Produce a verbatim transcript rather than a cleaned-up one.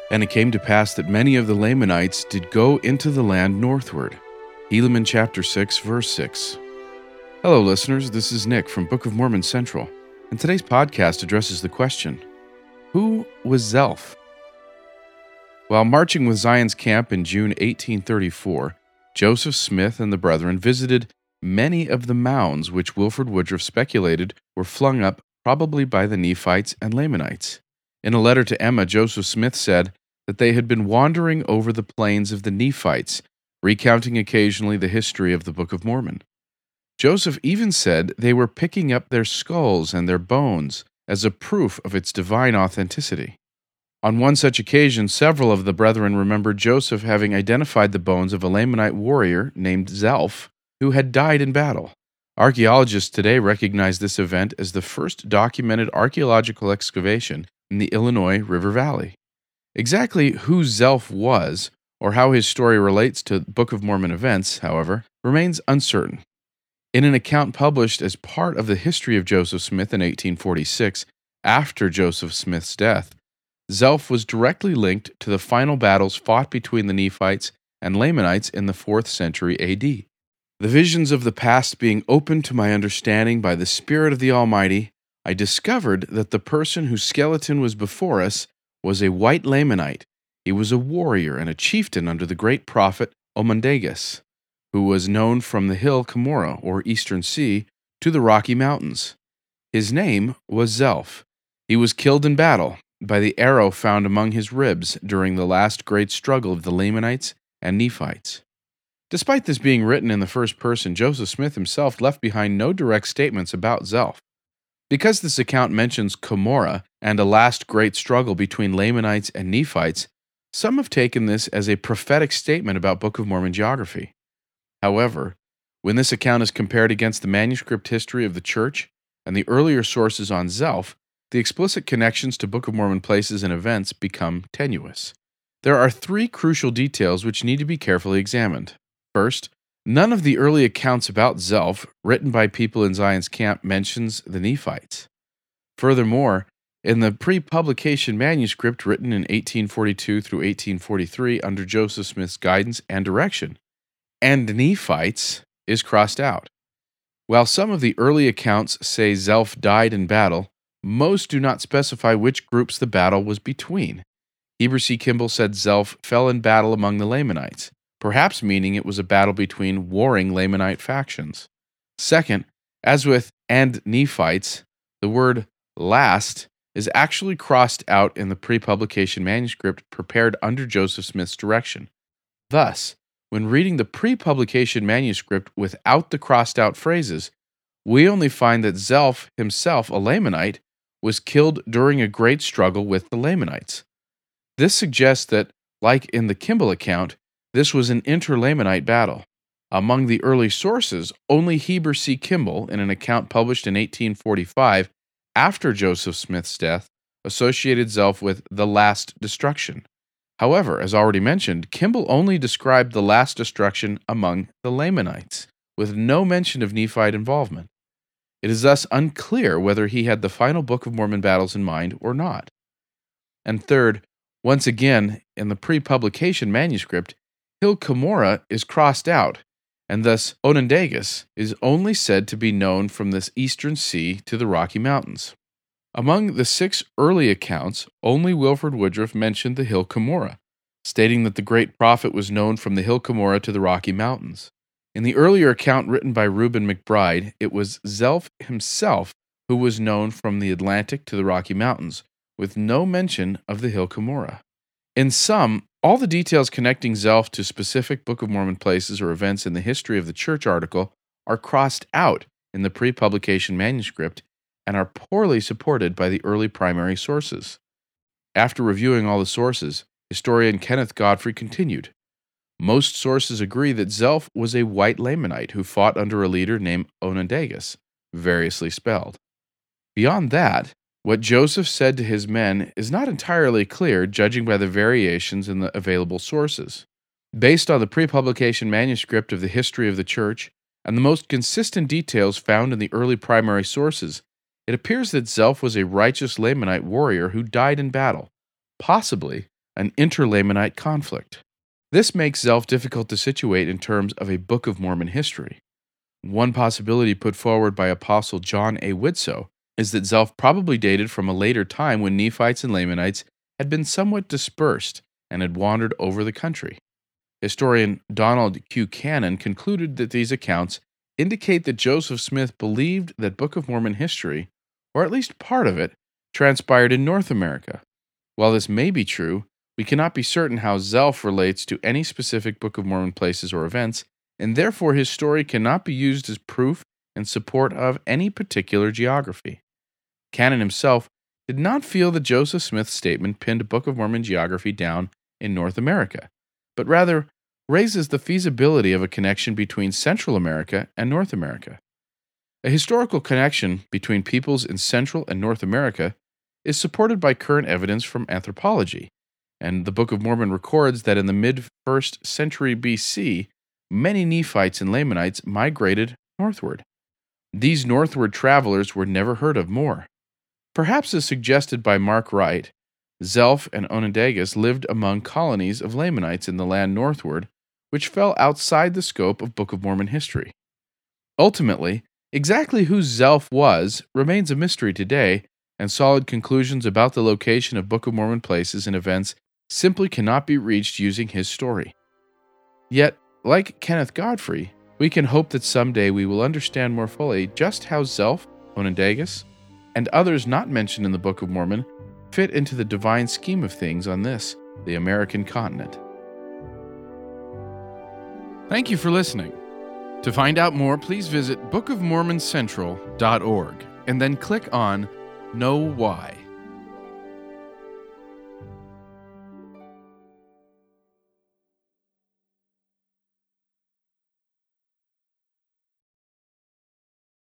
And it came to pass that many of the Lamanites did go into the land northward. Helaman chapter six, verse six. Hello, listeners. This is Nick from Book of Mormon Central, and today's podcast addresses the question, who was Zelph? While marching with Zion's camp in June eighteen thirty-four, Joseph Smith and the brethren visited many of the mounds which Wilford Woodruff speculated were flung up probably by the Nephites and Lamanites. In a letter to Emma, Joseph Smith said that they had been wandering over the plains of the Nephites, recounting occasionally the history of the Book of Mormon. Joseph even said they were picking up their skulls and their bones as a proof of its divine authenticity. On one such occasion, several of the brethren remembered Joseph having identified the bones of a Lamanite warrior named Zelph, who had died in battle. Archaeologists today recognize this event as the first documented archaeological excavation in the Illinois River Valley. Exactly who Zelph was, or how his story relates to Book of Mormon events, however, remains uncertain. In an account published as part of the history of Joseph Smith in eighteen forty-six, after Joseph Smith's death, Zelph was directly linked to the final battles fought between the Nephites and Lamanites in the fourth century A D. The visions of the past being opened to my understanding by the Spirit of the Almighty, I discovered that the person whose skeleton was before us was a white Lamanite. He was a warrior and a chieftain under the great prophet Omondagas, who was known from the hill Cumorah, or Eastern Sea, to the Rocky Mountains. His name was Zelph. He was killed in battle by the arrow found among his ribs during the last great struggle of the Lamanites and Nephites. Despite this being written in the first person, Joseph Smith himself left behind no direct statements about Zelph. Because this account mentions Cumorah and a last great struggle between Lamanites and Nephites, some have taken this as a prophetic statement about Book of Mormon geography. However, when this account is compared against the manuscript history of the church and the earlier sources on Zelph, the explicit connections to Book of Mormon places and events become tenuous. There are three crucial details which need to be carefully examined. First, none of the early accounts about Zelph written by people in Zion's camp mentions the Nephites. Furthermore, in the pre-publication manuscript written in eighteen forty-two through eighteen forty-three under Joseph Smith's guidance and direction, and Nephites is crossed out. While some of the early accounts say Zelph died in battle, most do not specify which groups the battle was between. Heber C. Kimball said Zelph fell in battle among the Lamanites, perhaps meaning it was a battle between warring Lamanite factions. Second, as with and Nephites, the word last is actually crossed out in the pre-publication manuscript prepared under Joseph Smith's direction. Thus, when reading the pre-publication manuscript without the crossed-out phrases, we only find that Zelph himself, a Lamanite, was killed during a great struggle with the Lamanites. This suggests that, like in the Kimball account, this was an inter-Lamanite battle. Among the early sources, only Heber C. Kimball, in an account published in eighteen forty-five, after Joseph Smith's death, associated Zelph with the last destruction. However, as already mentioned, Kimball only described the last destruction among the Lamanites, with no mention of Nephite involvement. It is thus unclear whether he had the final Book of Mormon battles in mind or not. And third, once again, in the pre-publication manuscript, Hill Cumorah is crossed out, and thus Onondagas is only said to be known from the Eastern Sea to the Rocky Mountains. Among the six early accounts, only Wilford Woodruff mentioned the Hill Cumorah, stating that the great prophet was known from the Hill Cumorah to the Rocky Mountains. In the earlier account written by Reuben McBride, it was Zelph himself who was known from the Atlantic to the Rocky Mountains, with no mention of the Hill Cumorah. In sum, all the details connecting Zelph to specific Book of Mormon places or events in the history of the church article are crossed out in the pre-publication manuscript and are poorly supported by the early primary sources. After reviewing all the sources, historian Kenneth Godfrey continued, "Most sources agree that Zelph was a white Lamanite who fought under a leader named Onondagas, variously spelled. Beyond that, what Joseph said to his men is not entirely clear, judging by the variations in the available sources. Based on the pre-publication manuscript of the history of the church and the most consistent details found in the early primary sources, it appears that Zelph was a righteous Lamanite warrior who died in battle, possibly an inter-Lamanite conflict. This makes Zelph difficult to situate in terms of a Book of Mormon history. One possibility put forward by Apostle John A. Widtsoe is that Zelph probably dated from a later time when Nephites and Lamanites had been somewhat dispersed and had wandered over the country. Historian Donald Q. Cannon concluded that these accounts indicate that Joseph Smith believed that Book of Mormon history, or at least part of it, transpired in North America. While this may be true, we cannot be certain how Zelph relates to any specific Book of Mormon places or events, and therefore his story cannot be used as proof in support of any particular geography. Cannon himself did not feel that Joseph Smith's statement pinned Book of Mormon geography down in North America, but rather raises the feasibility of a connection between Central America and North America. A historical connection between peoples in Central and North America is supported by current evidence from anthropology, and the Book of Mormon records that in the mid-first century B C, many Nephites and Lamanites migrated northward. These northward travelers were never heard of more. Perhaps as suggested by Mark Wright, Zelph and Onondagas lived among colonies of Lamanites in the land northward, which fell outside the scope of Book of Mormon history. Ultimately, exactly who Zelph was remains a mystery today, and solid conclusions about the location of Book of Mormon places and events simply cannot be reached using his story. Yet, like Kenneth Godfrey, we can hope that someday we will understand more fully just how Zelph, Onondagas, and others not mentioned in the Book of Mormon fit into the divine scheme of things on this, the American continent. Thank you for listening. To find out more, please visit book of mormon central dot org and then click on Know Why.